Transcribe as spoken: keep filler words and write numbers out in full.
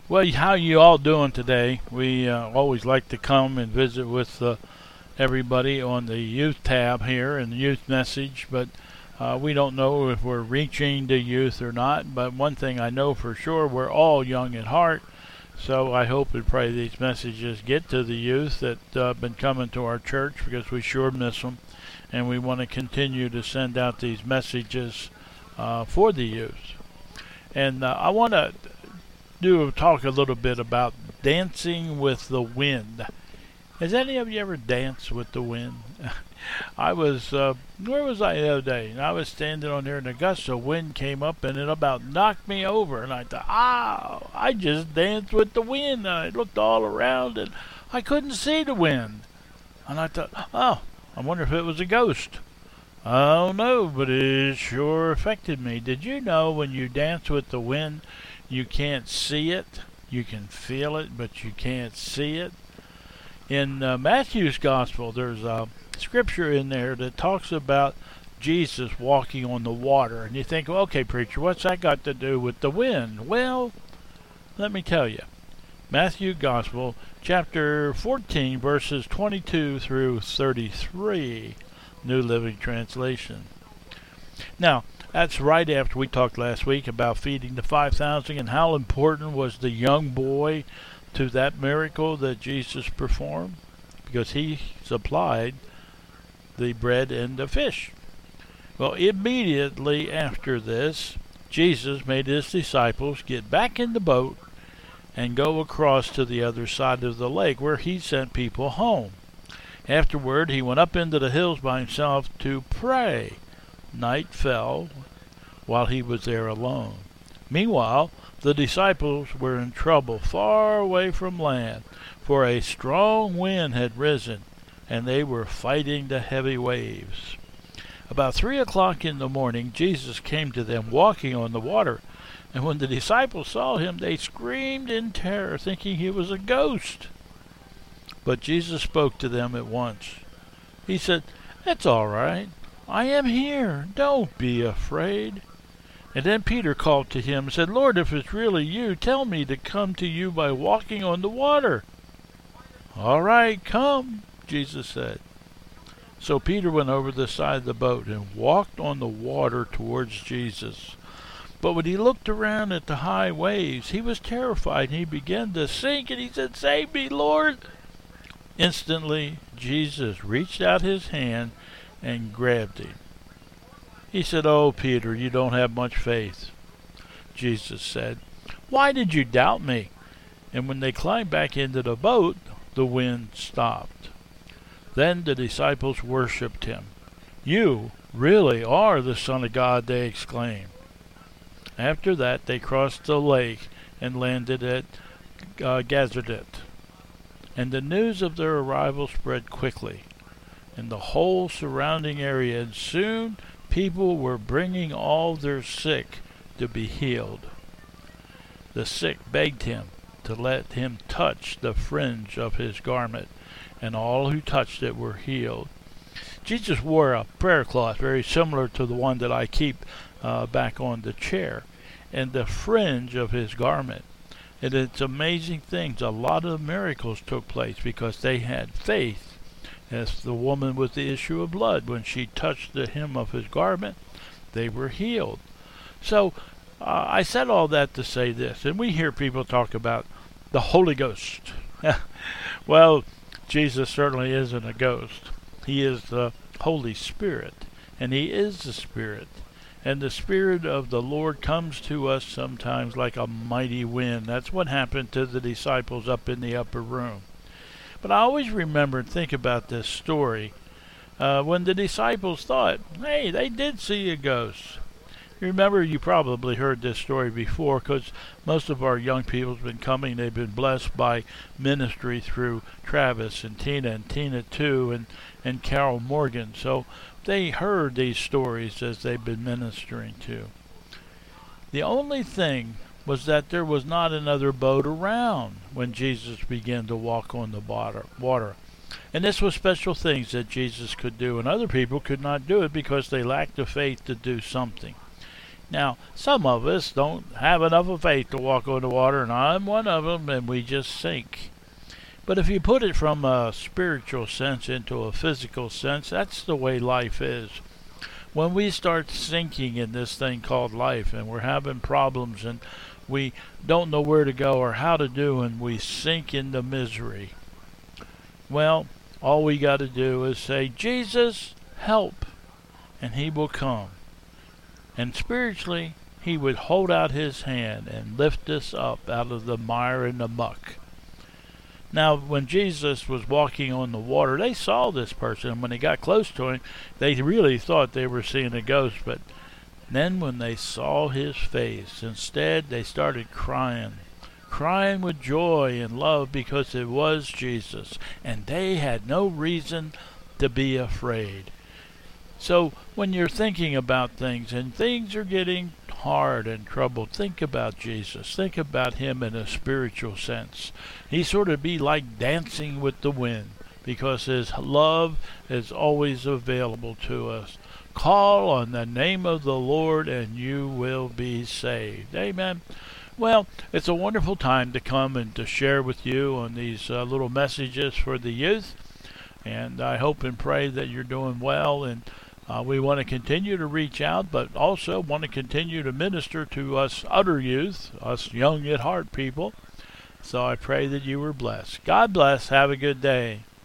Well, how you all doing today? We uh, always like to come and visit with uh, everybody on the youth tab here and the youth message, but uh, we don't know if we're reaching the youth or not. But one thing I know for sure, we're all young at heart. So I hope and pray these messages get to the youth that have uh, been coming to our church, because we sure miss them, and we want to continue to send out these messages uh, for the youth. And uh, I want to do talk a little bit about dancing with the wind. Has any of you ever danced with the wind? I was, uh, where was I the other day? And I was standing on there, and a gust of wind came up, and it about knocked me over. And I thought, ah, I just danced with the wind. And I looked all around, and I couldn't see the wind. And I thought, oh, I wonder if it was a ghost. I don't know, but it sure affected me. Did you know when you dance with the wind, you can't see it? You can feel it, but you can't see it. In uh, Matthew's Gospel, there's a scripture in there that talks about Jesus walking on the water. And you think, well, okay, preacher, what's that got to do with the wind? Well, let me tell you. Matthew Gospel, chapter fourteen, verses twenty-two through thirty-three, New Living Translation. Now, that's right after we talked last week about feeding the five thousand and how important was the young boy to that miracle that Jesus performed, because he supplied the bread and the fish. Well, immediately after this, Jesus made his disciples get back in the boat and go across to the other side of the lake, where he sent people home. Afterward, he went up into the hills by himself to pray. Night fell while he was there alone. Meanwhile, the disciples were in trouble far away from land, for a strong wind had risen, and they were fighting the heavy waves. About three o'clock in the morning, Jesus came to them walking on the water, and when the disciples saw him, they screamed in terror, thinking he was a ghost. But Jesus spoke to them at once. He said, "It's all right. I am here. Don't be afraid." And then Peter called to him and said, "Lord, if it's really you, tell me to come to you by walking on the water." "All right, come," Jesus said. So Peter went over the side of the boat and walked on the water towards Jesus. But when he looked around at the high waves, he was terrified, and he began to sink, and he said, "Save me, Lord." Instantly, Jesus reached out his hand and grabbed him. He said, "Oh, Peter, you don't have much faith." Jesus said, "Why did you doubt me?" And when they climbed back into the boat, the wind stopped. Then the disciples worshipped him. "You really are the Son of God," they exclaimed. After that, they crossed the lake and landed at uh, Gazaret. And the news of their arrival spread quickly in the whole surrounding area, and soon people were bringing all their sick to be healed. The sick begged him to let him touch the fringe of his garment, and all who touched it were healed. Jesus wore a prayer cloth very similar to the one that I keep uh, back on the chair, and the fringe of his garment. And it's amazing things. A lot of miracles took place because they had faith. As the woman with the issue of blood, when she touched the hem of his garment, they were healed. So uh, I said all that to say this, and we hear people talk about the Holy Ghost. Well, Jesus certainly isn't a ghost. He is the Holy Spirit, and he is the Spirit. And the Spirit of the Lord comes to us sometimes like a mighty wind. That's what happened to the disciples up in the upper room. But I always remember and think about this story uh, when the disciples thought, hey, they did see a ghost. You remember, you probably heard this story before, because most of our young people have been coming. They've been blessed by ministry through Travis and Tina and Tina too, and, and Carol Morgan. So they heard these stories as they've been ministering to. The only thing was that there was not another boat around when Jesus began to walk on the water. And this was special things that Jesus could do, and other people could not do it because they lacked the faith to do something. Now, some of us don't have enough of faith to walk on the water, and I'm one of them, and we just sink. But if you put it from a spiritual sense into a physical sense, that's the way life is. When we start sinking in this thing called life, and we're having problems, and we don't know where to go or how to do, and we sink into misery, well, all we got to do is say, Jesus, help, and he will come. And spiritually, he would hold out his hand and lift us up out of the mire and the muck. Now, when Jesus was walking on the water, they saw this person, and when they got close to him, they really thought they were seeing a ghost. But then when they saw his face, instead they started crying, crying with joy and love because it was Jesus, and they had no reason to be afraid. So when you're thinking about things and things are getting hard and troubled, think about Jesus. Think about him in a spiritual sense. He sort of be like dancing with the wind because his love is always available to us. Call on the name of the Lord and you will be saved. Amen. Well, it's a wonderful time to come and to share with you on these uh, little messages for the youth. And I hope and pray that you're doing well, and Uh, we want to continue to reach out, but also want to continue to minister to us other youth, us young at heart people. So I pray that you were blessed. God bless. Have a good day.